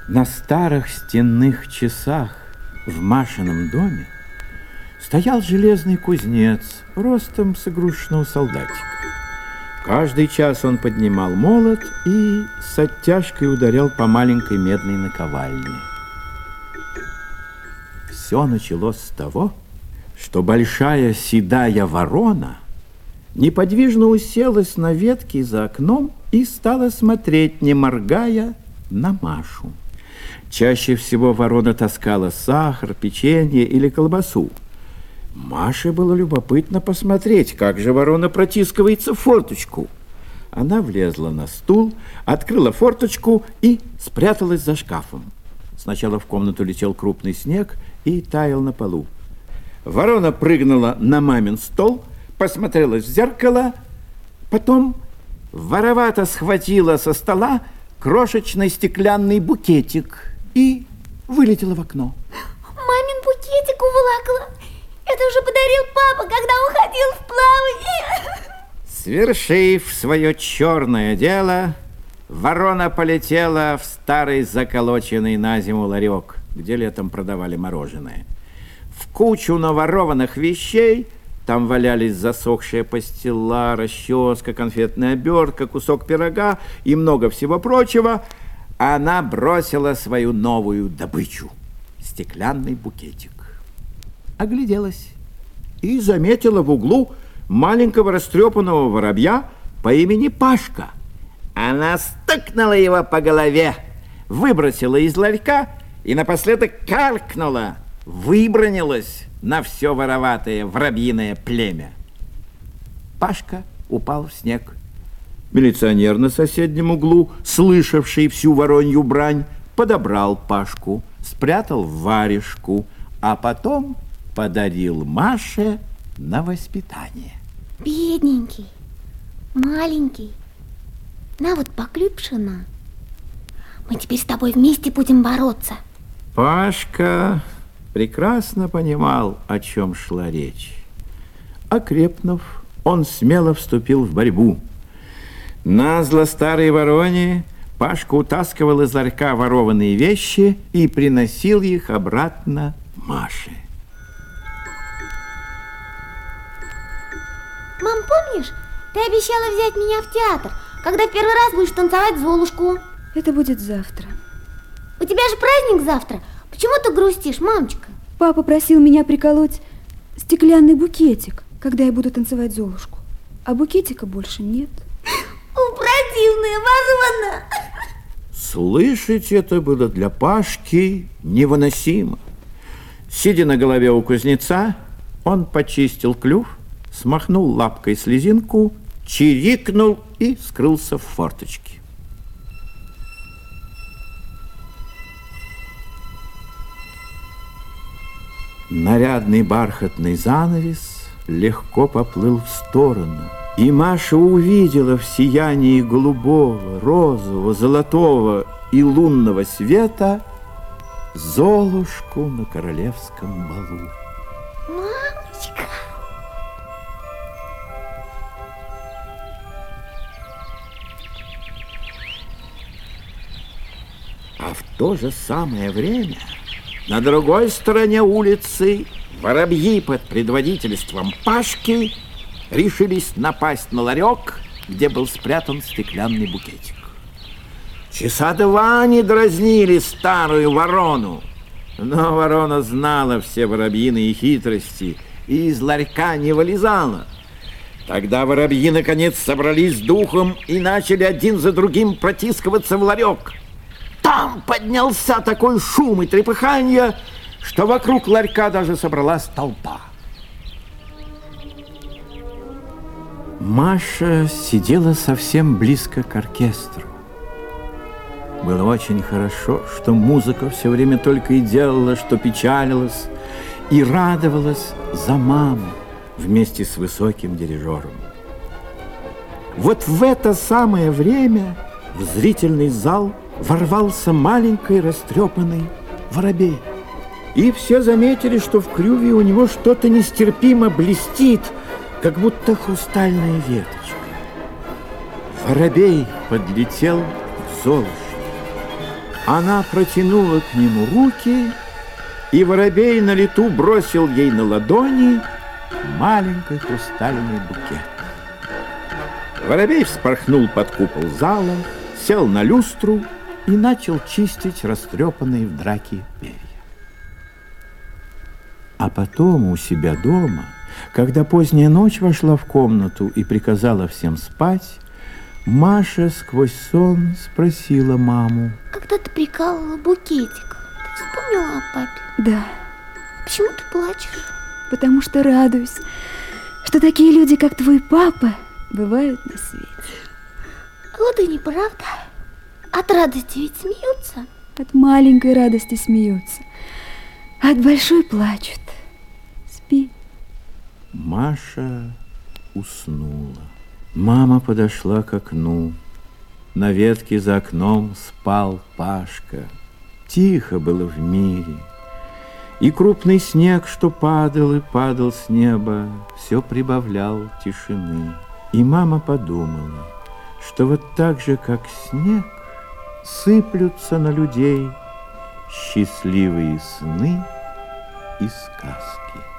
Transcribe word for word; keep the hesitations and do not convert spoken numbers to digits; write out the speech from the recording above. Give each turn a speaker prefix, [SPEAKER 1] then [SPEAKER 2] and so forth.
[SPEAKER 1] На старых стенных часах в Машином доме стоял железный кузнец, ростом с игрушечного солдатика. Каждый час он поднимал молот и с оттяжкой ударял по маленькой медной наковальне. Все началось с того, что большая седая ворона неподвижно уселась на ветке за окном и стала смотреть, не моргая, на Машу. Чаще всего ворона таскала сахар, печенье или колбасу. Маше было любопытно посмотреть, как же ворона протискивается в форточку. Она влезла на стул, открыла форточку и спряталась за шкафом. Сначала в комнату летел крупный снег и таял на полу. Ворона прыгнула на мамин стол, посмотрелась в зеркало, потом воровато схватила со стола крошечный стеклянный букетик и вылетела в окно.
[SPEAKER 2] Мамин букетик уволокла. Это уже подарил папа, когда уходил в плавание.
[SPEAKER 1] Свершив свое черное дело, ворона полетела в старый заколоченный на зиму ларек, где летом продавали мороженое. В кучу наворованных вещей там валялись засохшая пастила, расческа, конфетная обертка, кусок пирога и много всего прочего. Она бросила свою новую добычу – стеклянный букетик. Огляделась и заметила в углу маленького растрепанного воробья по имени Пашка. Она стукнула его по голове, выбросила из ларька и напоследок каркнула, выбронилась на все вороватое воробьиное племя. Пашка упал в снег. Милиционер на соседнем углу, слышавший всю воронью брань, подобрал Пашку, спрятал в варежку, а потом подарил Маше на воспитание.
[SPEAKER 2] Бедненький, маленький. На вот поклюй, пшена. Мы теперь с тобой вместе будем бороться.
[SPEAKER 1] Пашка прекрасно понимал, о чем шла речь. Окрепнув, он смело вступил в борьбу. Назло старой вороне Пашка утаскивал из ларька ворованные вещи и приносил их обратно Маше.
[SPEAKER 2] Мам, помнишь, ты обещала взять меня в театр, когда в первый раз будешь танцевать Золушку?
[SPEAKER 3] Это будет завтра.
[SPEAKER 2] У тебя же праздник завтра. Почему ты грустишь, мамочка?
[SPEAKER 3] Папа просил меня приколоть стеклянный букетик, когда я буду танцевать Золушку. А букетика больше нет.
[SPEAKER 2] О, противная ворона!
[SPEAKER 1] Слышать это было для Пашки невыносимо. Сидя на голове у кузнеца, он почистил клюв, смахнул лапкой слезинку, чирикнул и скрылся в форточке. Нарядный бархатный занавес легко поплыл в сторону, и Маша увидела в сиянии голубого, розового, золотого и лунного света Золушку на королевском балу.
[SPEAKER 2] Мамочка!
[SPEAKER 1] А в то же самое время на другой стороне улицы воробьи под предводительством Пашки решились напасть на ларек, где был спрятан стеклянный букетик. Часа два они дразнили старую ворону, но ворона знала все воробьиные хитрости и из ларька не вылезала. Тогда воробьи наконец собрались с духом и начали один за другим протискиваться в ларек. Там поднялся такой шум и трепыханье, что вокруг ларька даже собралась толпа. Маша сидела совсем близко к оркестру. Было очень хорошо, что музыка все время только и делала, что печалилась и радовалась за маму вместе с высоким дирижером. Вот в это самое время в зрительный зал ворвался маленький растрепанный воробей. И все заметили, что в клюве у него что-то нестерпимо блестит, как будто хрустальная веточка. Воробей подлетел к Золушке. Она протянула к нему руки, и воробей на лету бросил ей на ладони маленький хрустальный букет. Воробей вспорхнул под купол зала, сел на люстру и начал чистить растрепанные в драке перья. А потом у себя дома, когда поздняя ночь вошла в комнату и приказала всем спать, Маша сквозь сон спросила маму:
[SPEAKER 2] когда ты прикалывала букетик, ты вспомнила о папе?
[SPEAKER 3] Да.
[SPEAKER 2] Почему ты плачешь?
[SPEAKER 3] Потому что радуюсь, что такие люди, как твой папа, бывают на свете.
[SPEAKER 2] Вот и неправда. От радости ведь смеются.
[SPEAKER 3] От маленькой радости смеются, а от большой плачут. Спи.
[SPEAKER 1] Маша уснула. Мама подошла к окну. На ветке за окном спал Пашка. Тихо было в мире. И крупный снег, что падал и падал с неба, все прибавлял тишины. И мама подумала, что вот так же, как снег, сыплются на людей счастливые сны и сказки.